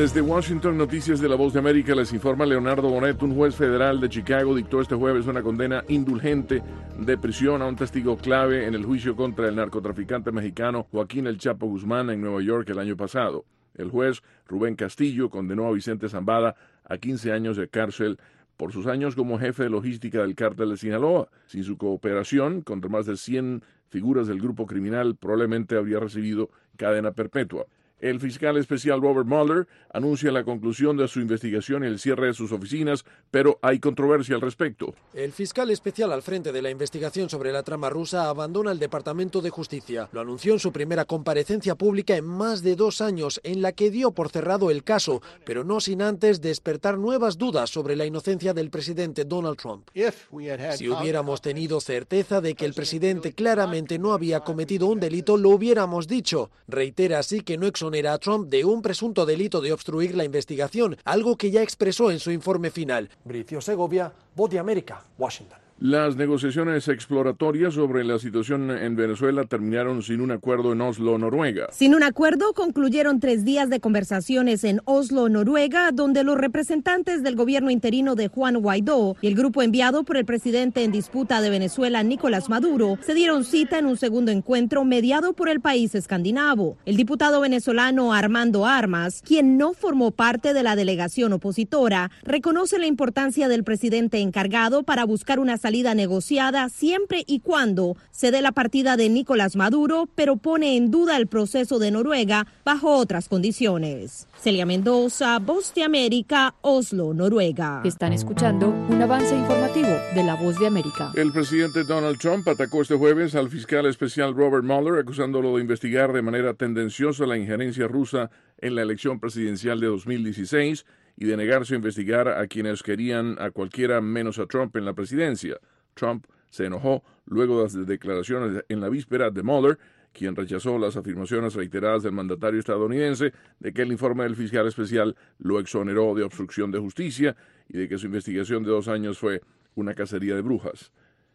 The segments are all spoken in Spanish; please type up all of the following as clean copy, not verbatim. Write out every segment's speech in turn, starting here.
Desde Washington, Noticias de La Voz de América, les informa Leonardo Bonet. Un juez federal de Chicago dictó este jueves una condena indulgente de prisión a un testigo clave en el juicio contra el narcotraficante mexicano Joaquín El Chapo Guzmán en Nueva York el año pasado. El juez Rubén Castillo condenó a Vicente Zambada a 15 años de cárcel por sus años como jefe de logística del cártel de Sinaloa. Sin su cooperación, contra más de 100 figuras del grupo criminal, probablemente habría recibido cadena perpetua. El fiscal especial Robert Mueller anuncia la conclusión de su investigación y el cierre de sus oficinas, pero hay controversia al respecto. El fiscal especial al frente de la investigación sobre la trama rusa abandona el Departamento de Justicia. Lo anunció en su primera comparecencia pública en más de 2 años, en la que dio por cerrado el caso, pero no sin antes despertar nuevas dudas sobre la inocencia del presidente Donald Trump. Si hubiéramos tenido certeza de que el presidente claramente no había cometido un delito, lo hubiéramos dicho. Reitera así que no exonera a Trump de un presunto delito de obstruir la investigación, algo que ya expresó en su informe final. Bricio Segovia, Voz de América, Washington. Las negociaciones exploratorias sobre la situación en Venezuela terminaron sin un acuerdo en Oslo, Noruega. Sin un acuerdo, concluyeron 3 días de conversaciones en Oslo, Noruega, donde los representantes del gobierno interino de Juan Guaidó y el grupo enviado por el presidente en disputa de Venezuela, Nicolás Maduro, se dieron cita en un segundo encuentro mediado por el país escandinavo. El diputado venezolano Armando Armas, quien no formó parte de la delegación opositora, reconoce la importancia del presidente encargado para buscar una salida negociada siempre y cuando se dé la partida de Nicolás Maduro, pero pone en duda el proceso de Noruega bajo otras condiciones. Celia Mendoza, Voz de América, Oslo, Noruega. Están escuchando un avance informativo de La Voz de América. El presidente Donald Trump atacó este jueves al fiscal especial Robert Mueller, acusándolo de investigar de manera tendenciosa la injerencia rusa en la elección presidencial de 2016 y de negarse a investigar a quienes querían a cualquiera menos a Trump en la presidencia. Trump se enojó luego de las declaraciones en la víspera de Mueller, quien rechazó las afirmaciones reiteradas del mandatario estadounidense de que el informe del fiscal especial lo exoneró de obstrucción de justicia y de que su investigación de 2 años fue una cacería de brujas.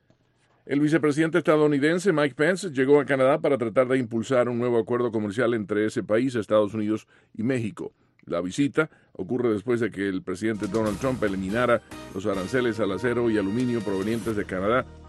El vicepresidente estadounidense Mike Pence llegó a Canadá para tratar de impulsar un nuevo acuerdo comercial entre ese país, Estados Unidos y México. La visita ocurre después de que el presidente Donald Trump eliminara los aranceles al acero y aluminio provenientes de Canadá